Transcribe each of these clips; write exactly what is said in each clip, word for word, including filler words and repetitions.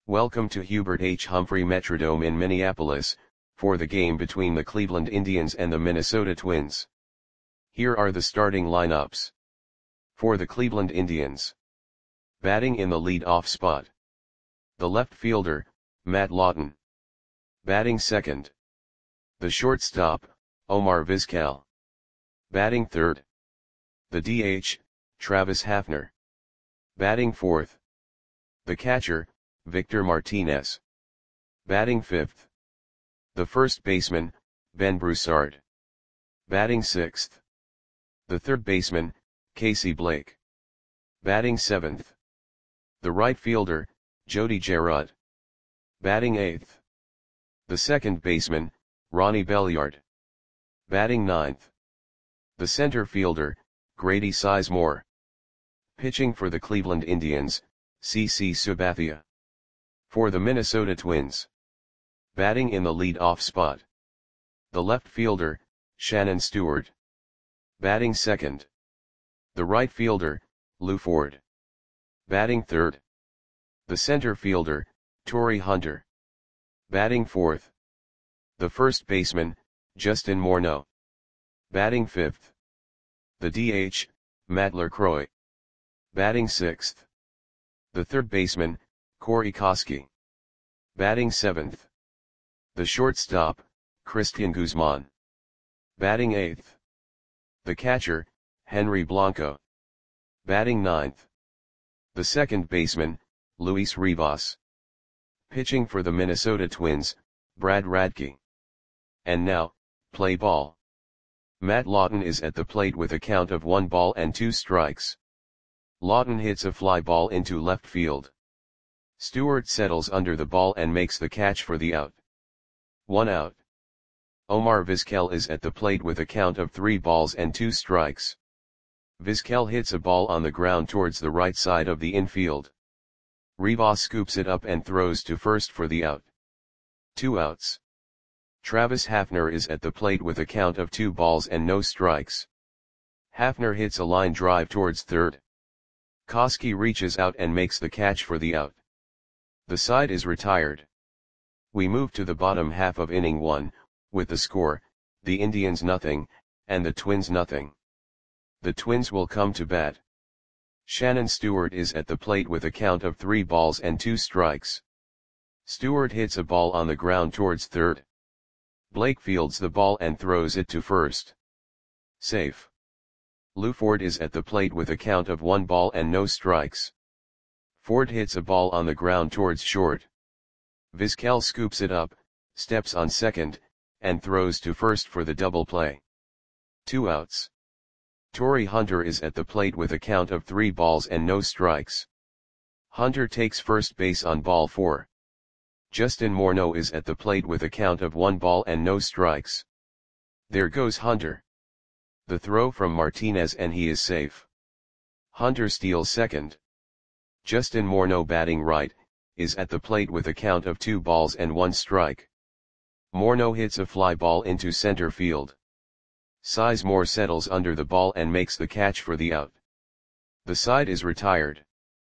Welcome to Hubert H. Humphrey Metrodome in Minneapolis, for the game between the Cleveland Indians and the Minnesota Twins. Here are the starting lineups. For the Cleveland Indians. Batting in the lead-off spot. The left fielder, Matt Lawton. Batting second. The shortstop, Omar Vizquel. Batting third. The D H, Travis Hafner. Batting fourth. The catcher, Victor Martinez. Batting fifth. The first baseman, Ben Broussard. Batting sixth. The third baseman, Casey Blake. Batting seventh. The right fielder, Jody Gerard. Batting eighth. The second baseman, Ronnie Belliard. Batting ninth. The center fielder, Grady Sizemore. Pitching for the Cleveland Indians, C C Sabathia. For the Minnesota Twins. Batting in the lead-off spot. The left fielder, Shannon Stewart. Batting second. The right fielder, Lou Ford. Batting third. The center fielder, Torii Hunter. Batting fourth. The first baseman, Justin Morneau. Batting fifth. The D H, Matt LaCroix. Batting sixth. The third baseman, Corey Koskie. Batting seventh. The shortstop, Christian Guzman. Batting eighth. The catcher, Henry Blanco. Batting ninth. The second baseman, Luis Rivas. Pitching for the Minnesota Twins, Brad Radke. And now, play ball. Matt Lawton is at the plate with a count of one ball and two strikes. Lawton hits a fly ball into left field. Stewart settles under the ball and makes the catch for the out. One out. Omar Vizquel is at the plate with a count of three balls and two strikes. Vizquel hits a ball on the ground towards the right side of the infield. Rivas scoops it up and throws to first for the out. Two outs. Travis Hafner is at the plate with a count of two balls and no strikes. Hafner hits a line drive towards third. Koskie reaches out and makes the catch for the out. The side is retired. We move to the bottom half of inning one, with the score, the Indians nothing, and the Twins nothing. The Twins will come to bat. Shannon Stewart is at the plate with a count of three balls and two strikes. Stewart hits a ball on the ground towards third. Blake fields the ball and throws it to first. Safe. Lou Ford is at the plate with a count of one ball and no strikes. Ford hits a ball on the ground towards short. Vizquel scoops it up, steps on second, and throws to first for the double play. Two outs. Torii Hunter is at the plate with a count of three balls and no strikes. Hunter takes first base on ball four. Justin Morneau is at the plate with a count of one ball and no strikes. There goes Hunter. The throw from Martinez and he is safe. Hunter steals second. Justin Morneau, batting right, is at the plate with a count of two balls and one strike. Morneau hits a fly ball into center field. Sizemore settles under the ball and makes the catch for the out. The side is retired.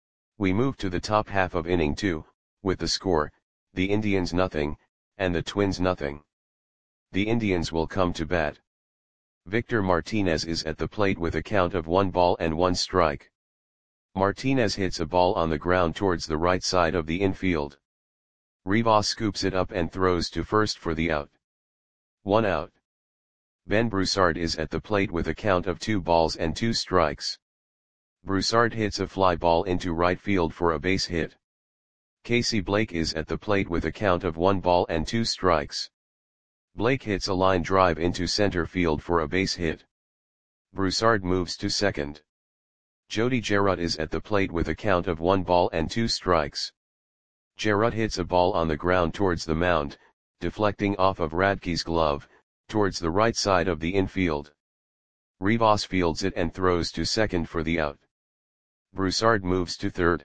We move to the top half of inning two, with the score, the Indians nothing, and the Twins nothing. The Indians will come to bat. Victor Martinez is at the plate with a count of one ball and one strike. Martinez hits a ball on the ground towards the right side of the infield. Rivas scoops it up and throws to first for the out. One out. Ben Broussard is at the plate with a count of two balls and two strikes. Broussard hits a fly ball into right field for a base hit. Casey Blake is at the plate with a count of one ball and two strikes. Blake hits a line drive into center field for a base hit. Broussard moves to second. Jody Gerard is at the plate with a count of one ball and two strikes. Gerard hits a ball on the ground towards the mound, deflecting off of Radke's glove, towards the right side of the infield. Rivas fields it and throws to second for the out. Broussard moves to third.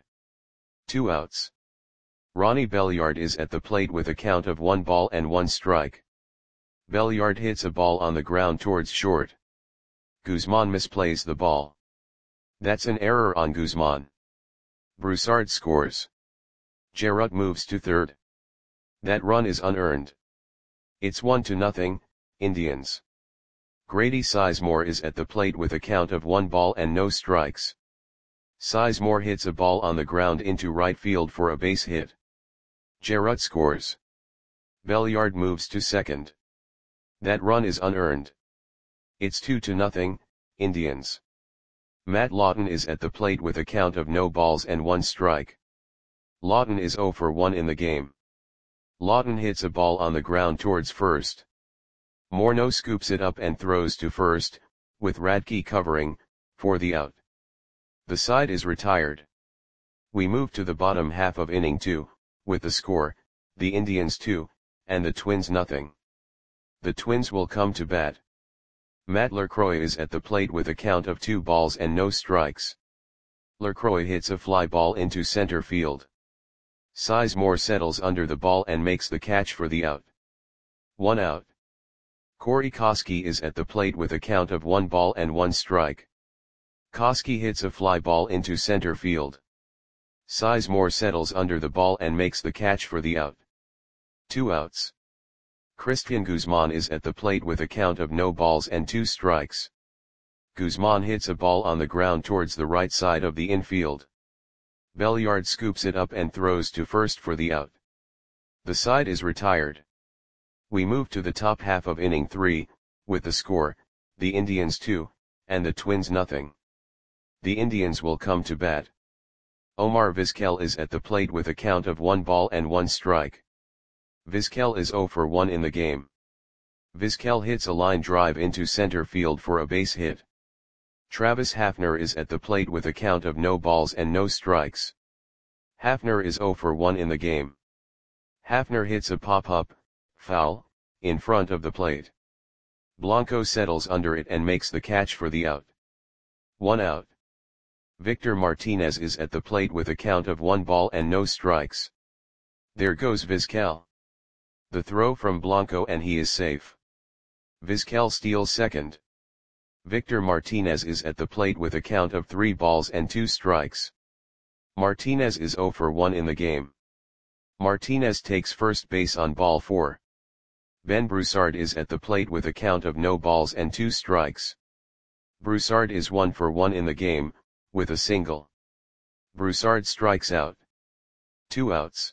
Two outs. Ronnie Belliard is at the plate with a count of one ball and one strike. Belliard hits a ball on the ground towards short. Guzman misplays the ball. That's an error on Guzman. Broussard scores. Jarrut moves to third. That run is unearned. It's one to nothing, Indians. Grady Sizemore is at the plate with a count of one ball and no strikes. Sizemore hits a ball on the ground into right field for a base hit. Jarrut scores. Belliard moves to second. That run is unearned. It's two to nothing, Indians. Matt Lawton is at the plate with a count of no balls and one strike. Lawton is zero for one in the game. Lawton hits a ball on the ground towards first. Morneau scoops it up and throws to first, with Radke covering, for the out. The side is retired. We move to the bottom half of inning two, with the score, the Indians two, and the Twins nothing. The Twins will come to bat. Matt LaCroix is at the plate with a count of two balls and no strikes. LaCroix hits a fly ball into center field. Sizemore settles under the ball and makes the catch for the out. One out. Corey Koskie is at the plate with a count of one ball and one strike. Koskie hits a fly ball into center field. Sizemore settles under the ball and makes the catch for the out. Two outs. Christian Guzman is at the plate with a count of no balls and two strikes. Guzman hits a ball on the ground towards the right side of the infield. Belliard scoops it up and throws to first for the out. The side is retired. We move to the top half of inning three, with the score, the Indians two, and the Twins nothing. The Indians will come to bat. Omar Vizquel is at the plate with a count of one ball and one strike. Vizquel is zero for one in the game. Vizquel hits a line drive into center field for a base hit. Travis Hafner is at the plate with a count of no balls and no strikes. Hafner is zero for one in the game. Hafner hits a pop-up, foul, in front of the plate. Blanco settles under it and makes the catch for the out. One out. Victor Martinez is at the plate with a count of one ball and no strikes. There goes Vizquel. The throw from Blanco and he is safe. Vizquel steals second. Victor Martinez is at the plate with a count of three balls and two strikes. Martinez is zero for one in the game. Martinez takes first base on ball four. Ben Broussard is at the plate with a count of no balls and two strikes. Broussard is one for one in the game, with a single. Broussard strikes out. Two outs.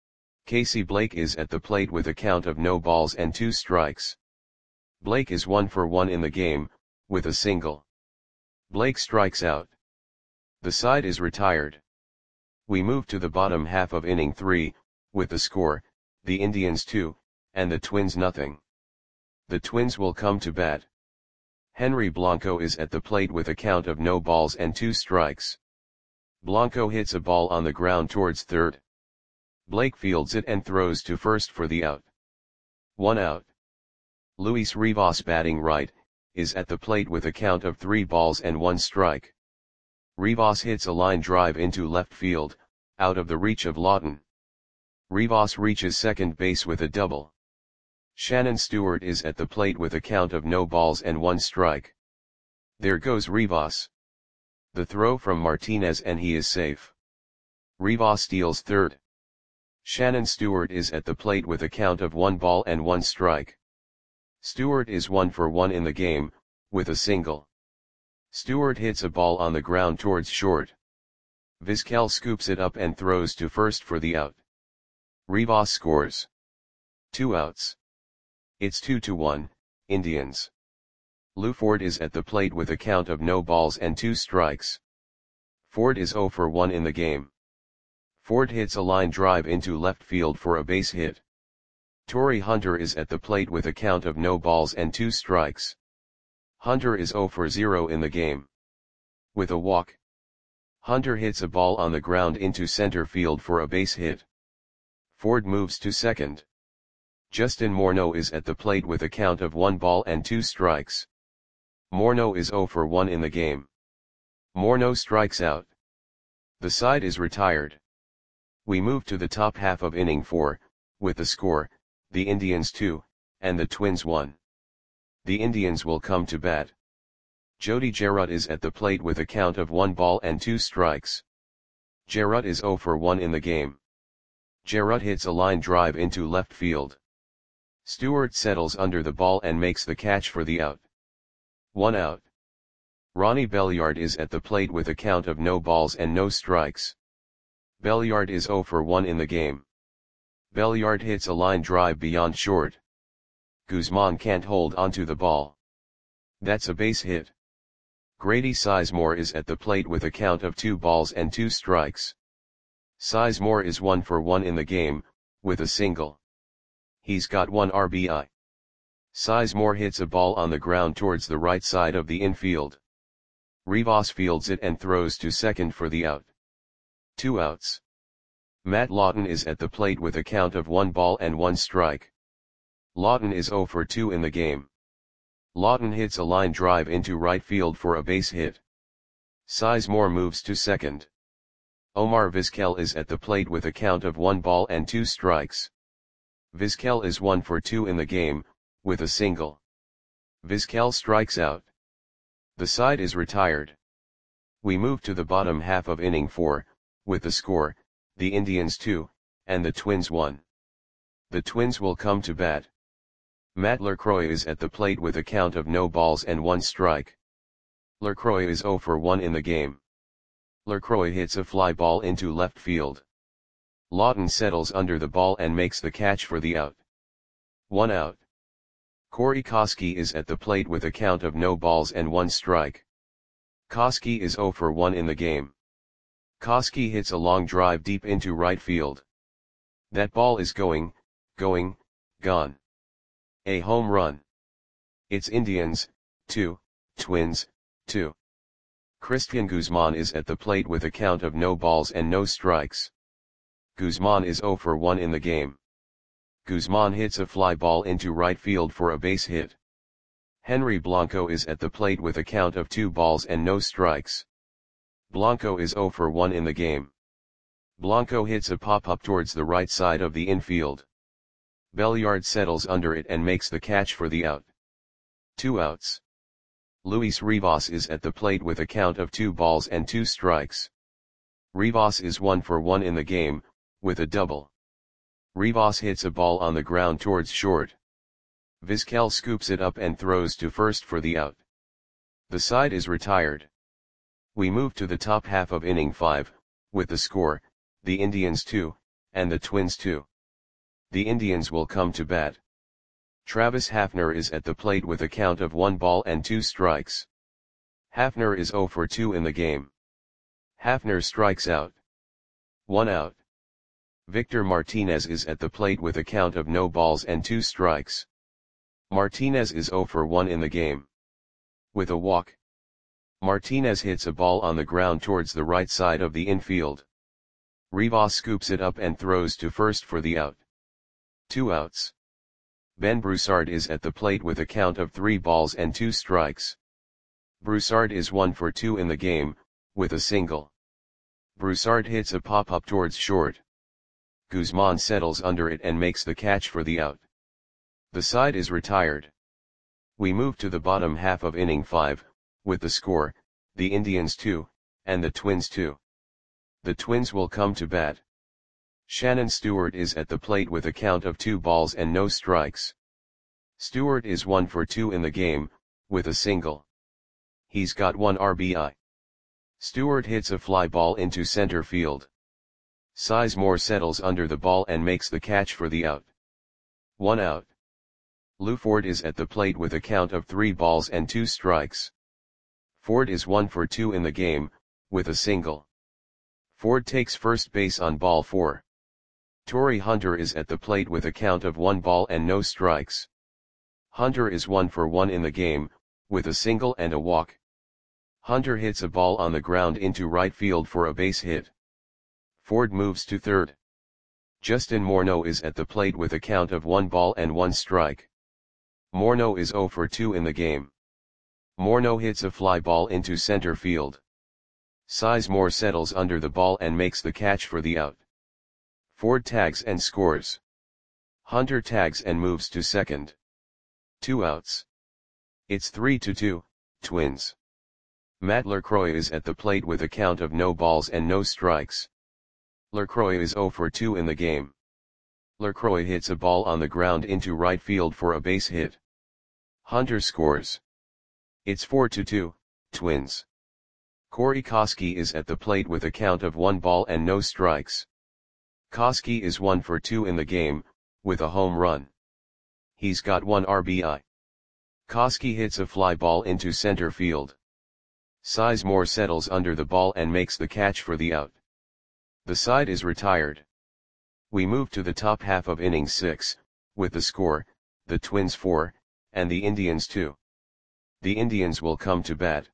Casey Blake is at the plate with a count of no balls and two strikes. Blake is one for one in the game, with a single. Blake strikes out. The side is retired. We move to the bottom half of inning three, with the score, the Indians two, and the Twins nothing. The Twins will come to bat. Henry Blanco is at the plate with a count of no balls and two strikes. Blanco hits a ball on the ground towards third. Blake fields it and throws to first for the out. One out. Luis Rivas, batting right, is at the plate with a count of three balls and one strike. Rivas hits a line drive into left field, out of the reach of Lawton. Rivas reaches second base with a double. Shannon Stewart is at the plate with a count of no balls and one strike. There goes Rivas. The throw from Martinez and he is safe. Rivas steals third. Shannon Stewart is at the plate with a count of one ball and one strike. Stewart is one for one in the game, with a single. Stewart hits a ball on the ground towards short. Vizquel scoops it up and throws to first for the out. Rivas scores. Two outs. It's two to one, Indians. Lou Ford is at the plate with a count of no balls and two strikes. Ford is zero for one in the game. Ford hits a line drive into left field for a base hit. Torrey Hunter is at the plate with a count of no balls and two strikes. Hunter is zero for zero in the game. With a walk. Hunter hits a ball on the ground into center field for a base hit. Ford moves to second. Justin Morneau is at the plate with a count of one ball and two strikes. Morneau is zero for one in the game. Morneau strikes out. The side is retired. We move to the top half of inning four, with the score, the Indians two, and the Twins one. The Indians will come to bat. Jody Jarrut is at the plate with a count of one ball and two strikes. Jarrut is zero for one in the game. Jarrett hits a line drive into left field. Stewart settles under the ball and makes the catch for the out. One out. Ronnie Belliard is at the plate with a count of no balls and no strikes. Belliard is zero for one in the game. Belliard hits a line drive beyond short. Guzman can't hold onto the ball. That's a base hit. Grady Sizemore is at the plate with a count of two balls and two strikes. Sizemore is one for one in the game, with a single. He's got one R B I. Sizemore hits a ball on the ground towards the right side of the infield. Rivas fields it and throws to second for the out. Two outs. Matt Lawton is at the plate with a count of one ball and one strike. Lawton is zero for two in the game. Lawton hits a line drive into right field for a base hit. Sizemore moves to second. Omar Vizquel is at the plate with a count of one ball and two strikes. Vizquel is one for two in the game, with a single. Vizquel strikes out. The side is retired. We move to the bottom half of inning four, with the score, the Indians two, and the Twins one. The Twins will come to bat. Matt LaCroix is at the plate with a count of no balls and one strike. LaCroix is zero for one in the game. LaCroix hits a fly ball into left field. Lawton settles under the ball and makes the catch for the out. One out. Corey Koskie is at the plate with a count of no balls and one strike. Koskie is zero for one in the game. Koskie hits a long drive deep into right field. That ball is going, going, gone. A home run. It's Indians, two, Twins, two. Christian Guzman is at the plate with a count of no balls and no strikes. Guzman is zero for one in the game. Guzman hits a fly ball into right field for a base hit. Henry Blanco is at the plate with a count of two balls and no strikes. Blanco is zero for one in the game. Blanco hits a pop-up towards the right side of the infield. Belliard settles under it and makes the catch for the out. Two outs. Luis Rivas is at the plate with a count of two balls and two strikes. Rivas is one for one in the game, with a double. Rivas hits a ball on the ground towards short. Vizquel scoops it up and throws to first for the out. The side is retired. We move to the top half of inning five, with the score, the Indians two, and the Twins two. The Indians will come to bat. Travis Hafner is at the plate with a count of one ball and two strikes. Hafner is zero for two in the game. Hafner strikes out. One out. Victor Martinez is at the plate with a count of no balls and two strikes. Martinez is zero for one in the game. With a walk. Martinez hits a ball on the ground towards the right side of the infield. Rivas scoops it up and throws to first for the out. Two outs. Ben Broussard is at the plate with a count of three balls and two strikes. Broussard is one for two in the game, with a single. Broussard hits a pop-up towards short. Guzman settles under it and makes the catch for the out. The side is retired. We move to the bottom half of inning five, with the score, the Indians two, and the Twins two. The Twins will come to bat. Shannon Stewart is at the plate with a count of two balls and no strikes. Stewart is one for two in the game, with a single. He's got one R B I. Stewart hits a fly ball into center field. Sizemore settles under the ball and makes the catch for the out. One out. Lou Ford is at the plate with a count of three balls and two strikes. Ford is one for two in the game, with a single. Ford takes first base on ball four. Torrey Hunter is at the plate with a count of one ball and no strikes. Hunter is one for one in the game, with a single and a walk. Hunter hits a ball on the ground into right field for a base hit. Ford moves to third. Justin Morneau is at the plate with a count of one ball and one strike. Morneau is zero for two in the game. Morneau hits a fly ball into center field. Sizemore settles under the ball and makes the catch for the out. Ford tags and scores. Hunter tags and moves to second. Two outs. It's three to two, Twins. Matt LaCroix is at the plate with a count of no balls and no strikes. LaCroix is zero for two in the game. LaCroix hits a ball on the ground into right field for a base hit. Hunter scores. It's four to two, Twins. Corey Koskie is at the plate with a count of one ball and no strikes. Koskie is one for two in the game, with a home run. He's got one R B I. Koskie hits a fly ball into center field. Sizemore settles under the ball and makes the catch for the out. The side is retired. We move to the top half of inning six, with the score, the Twins four, and the Indians two. The Indians will come to bat.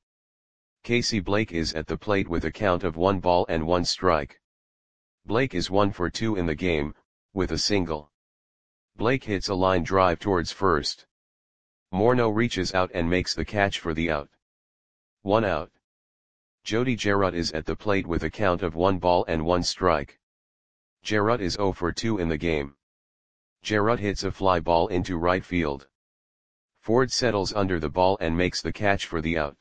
Casey Blake is at the plate with a count of one ball and one strike. Blake is one for two in the game, with a single. Blake hits a line drive towards first. Morneau reaches out and makes the catch for the out. One out. Jody Gerut is at the plate with a count of one ball and one strike. Gerut is zero for two in the game. Gerut hits a fly ball into right field. Ford settles under the ball and makes the catch for the out.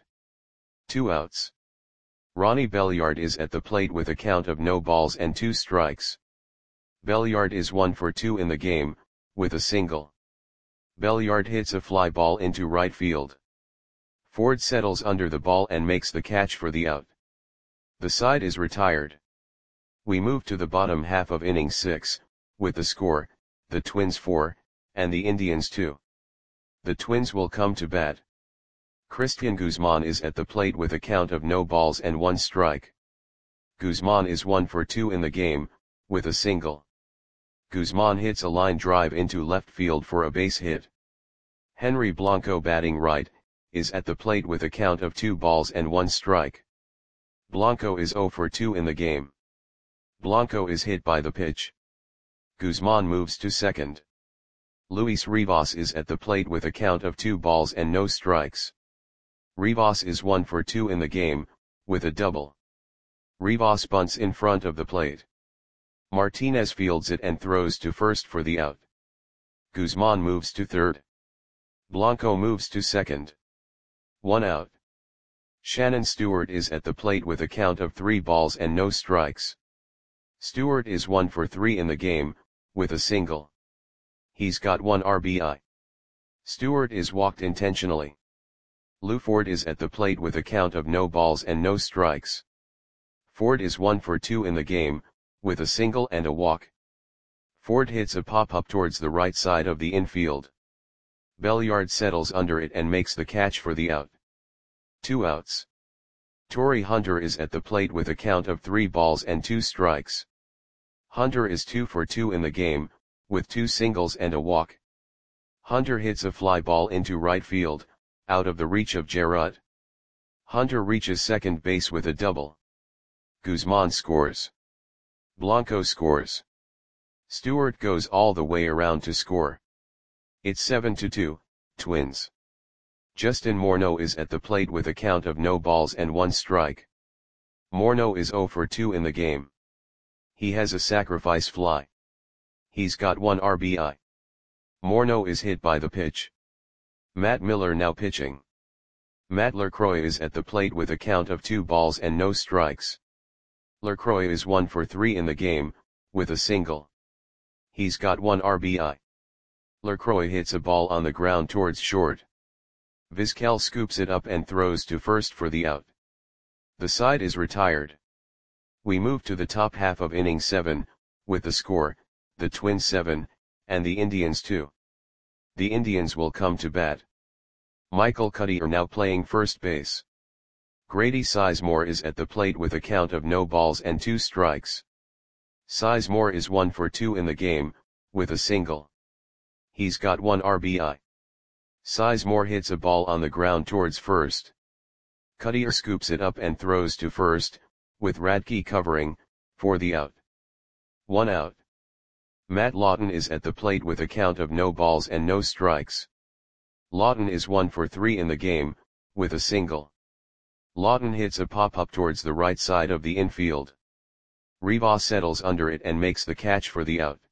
Two outs. Ronnie Belliard is at the plate with a count of no balls and two strikes. Belliard is one for two in the game, with a single. Belliard hits a fly ball into right field. Ford settles under the ball and makes the catch for the out. The side is retired. We move to the bottom half of inning six, with the score, the Twins four, and the Indians two. The Twins will come to bat. Christian Guzman is at the plate with a count of no balls and one strike. Guzman is one for two in the game, with a single. Guzman hits a line drive into left field for a base hit. Henry Blanco, batting right, is at the plate with a count of two balls and one strike. Blanco is zero for two in the game. Blanco is hit by the pitch. Guzman moves to second. Luis Rivas is at the plate with a count of two balls and no strikes. Rivas is one for two in the game, with a double. Rivas bunts in front of the plate. Martinez fields it and throws to first for the out. Guzman moves to third. Blanco moves to second. One out. Shannon Stewart is at the plate with a count of three balls and no strikes. Stewart is one for three in the game, with a single. He's got one R B I. Stewart is walked intentionally. Lou Ford is at the plate with a count of no balls and no strikes. Ford is one for two in the game, with a single and a walk. Ford hits a pop-up towards the right side of the infield. Belliard settles under it and makes the catch for the out. Two outs. Torrey Hunter is at the plate with a count of three balls and two strikes. Hunter is two for two in the game, with two singles and a walk. Hunter hits a fly ball into right field, out of the reach of Gerut. Hunter reaches second base with a double. Guzman scores. Blanco scores. Stewart goes all the way around to score. It's seven to two, Twins. Justin Morneau is at the plate with a count of no balls and one strike. Morneau is zero for two in the game. He has a sacrifice fly. He's got one R B I. Morneau is hit by the pitch. Matt Miller now pitching. Matt LaCroix is at the plate with a count of two balls and no strikes. LaCroix is one for three in the game, with a single. He's got one R B I. LaCroix hits a ball on the ground towards short. Vizquel scoops it up and throws to first for the out. The side is retired. We move to the top half of inning seven, with the score, the Twins seven, and the Indians two. The Indians will come to bat. Michael Cuddyer now playing first base. Grady Sizemore is at the plate with a count of no balls and two strikes. Sizemore is one for two in the game, with a single. He's got one R B I. Sizemore hits a ball on the ground towards first. Cuddyer scoops it up and throws to first, with Radke covering, for the out. One out. Matt Lawton is at the plate with a count of no balls and no strikes. Lawton is one for three in the game, with a single. Lawton hits a pop-up towards the right side of the infield. Rivas settles under it and makes the catch for the out.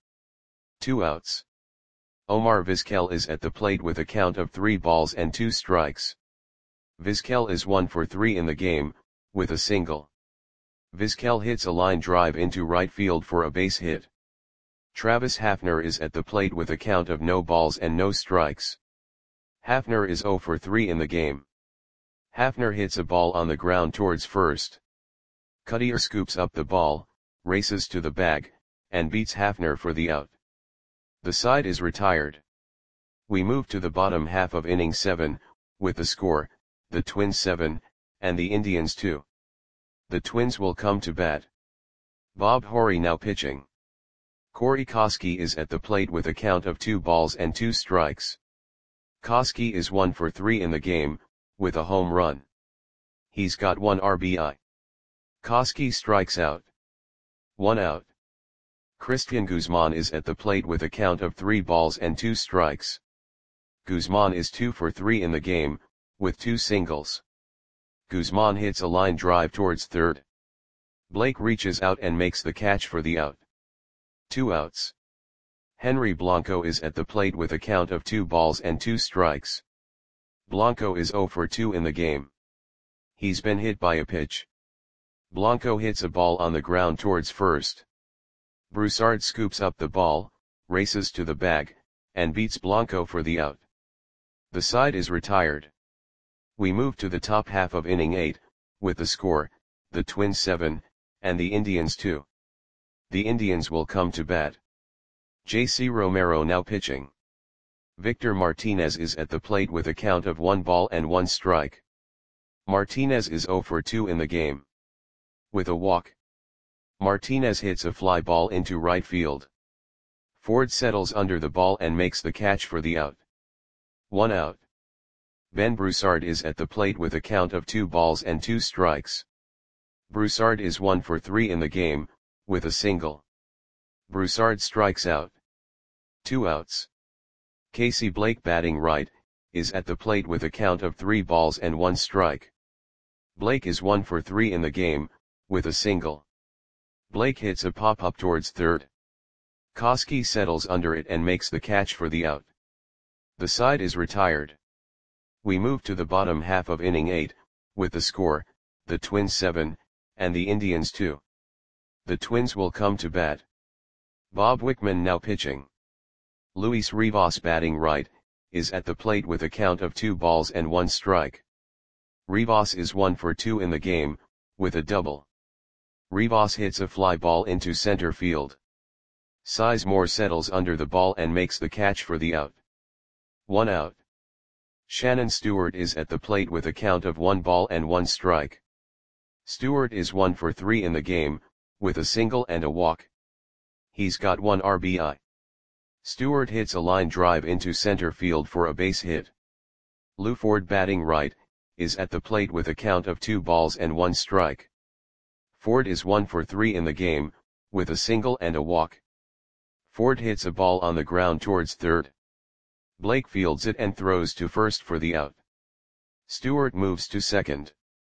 Two outs. Omar Vizquel is at the plate with a count of three balls and two strikes. Vizquel is one for three in the game, with a single. Vizquel hits a line drive into right field for a base hit. Travis Hafner is at the plate with a count of no balls and no strikes. Hafner is zero for three in the game. Hafner hits a ball on the ground towards first. Cuttier scoops up the ball, races to the bag, and beats Hafner for the out. The side is retired. We move to the bottom half of inning seven, with the score, the Twins seven, and the Indians two. The Twins will come to bat. Bob Horry now pitching. Corey Koskie is at the plate with a count of two balls and two strikes. Koskie is one for three in the game, with a home run. He's got one R B I. Koskie strikes out. One out. Christian Guzman is at the plate with a count of three balls and two strikes. Guzman is two for three in the game, with two singles. Guzman hits a line drive towards third. Blake reaches out and makes the catch for the out. Two outs. Henry Blanco is at the plate with a count of two balls and two strikes. Blanco is zero for two in the game. He's been hit by a pitch. Blanco hits a ball on the ground towards first. Broussard scoops up the ball, races to the bag, and beats Blanco for the out. The side is retired. We move to the top half of inning eight, with the score, the Twins seven, and the Indians two. The Indians will come to bat. J C Romero now pitching. Victor Martinez is at the plate with a count of one ball and one strike. Martinez is zero for two in the game. With a walk. Martinez hits a fly ball into right field. Ford settles under the ball and makes the catch for the out. One out. Ben Broussard is at the plate with a count of two balls and two strikes. Broussard is one for three in the game, with a single. Broussard strikes out. Two outs. Casey Blake batting right, is at the plate with a count of three balls and one strike. Blake is one for three in the game, with a single. Blake hits a pop-up towards third. Koskie settles under it and makes the catch for the out. The side is retired. We move to the bottom half of inning eight, with the score, the Twins seven, and the Indians two. The Twins will come to bat. Bob Wickman now pitching. Luis Rivas batting right, is at the plate with a count of two balls and one strike. Rivas is one for two in the game, with a double. Rivas hits a fly ball into center field. Sizemore settles under the ball and makes the catch for the out. One out. Shannon Stewart is at the plate with a count of one ball and one strike. Stewart is one for three in the game, with a single and a walk. He's got one R B I. Stewart hits a line drive into center field for a base hit. Lou Ford batting right, is at the plate with a count of two balls and one strike. Ford is one for three in the game, with a single and a walk. Ford hits a ball on the ground towards third. Blake fields it and throws to first for the out. Stewart moves to second.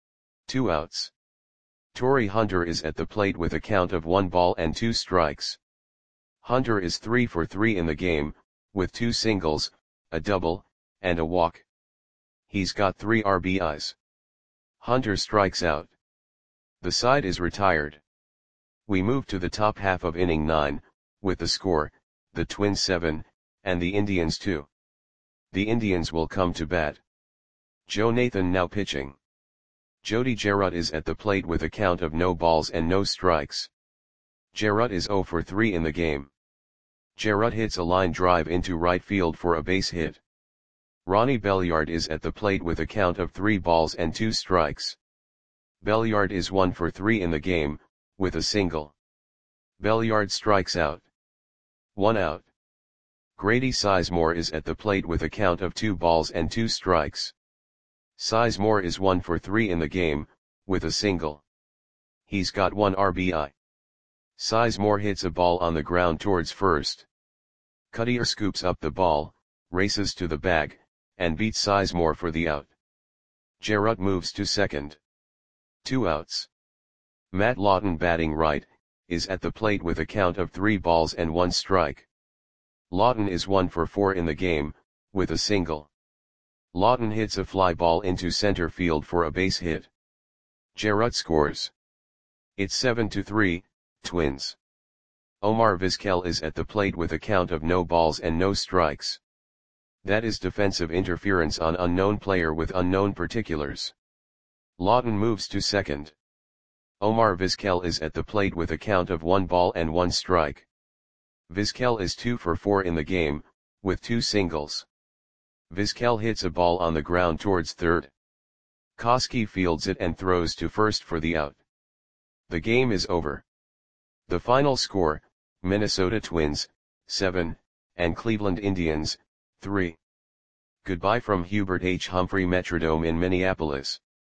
Two outs. Torrey Hunter is at the plate with a count of one ball and two strikes. Hunter is three for three in the game, with two singles, a double, and a walk. He's got three R B Is. Hunter strikes out. The side is retired. We move to the top half of inning nine, with the score, the Twins seven, and the Indians two. The Indians will come to bat. Joe Nathan now pitching. Jody Gerut is at the plate with a count of no balls and no strikes. Gerut is zero for three in the game. Gerut hits a line drive into right field for a base hit. Ronnie Belliard is at the plate with a count of three balls and two strikes. Belliard is one for three in the game, with a single. Belliard strikes out. One out. Grady Sizemore is at the plate with a count of two balls and two strikes. Sizemore is one for three in the game, with a single. He's got one R B I. Sizemore hits a ball on the ground towards first. Cuttier scoops up the ball, races to the bag, and beats Sizemore for the out. Gerut moves to second. Two outs. Matt Lawton batting right, is at the plate with a count of three balls and one strike. Lawton is one for four in the game, with a single. Lawton hits a fly ball into center field for a base hit. Gerut scores. It's seven to three, Twins. Omar Vizquel is at the plate with a count of no balls and no strikes. That is defensive interference on unknown player with unknown particulars. Lawton moves to second. Omar Vizquel is at the plate with a count of one ball and one strike. Vizquel is two for four in the game, with two singles. Vizquel hits a ball on the ground towards third. Koski fields it and throws to first for the out. The game is over. The final score, Minnesota Twins, seven, and Cleveland Indians, three. Goodbye from Hubert H. Humphrey Metrodome in Minneapolis.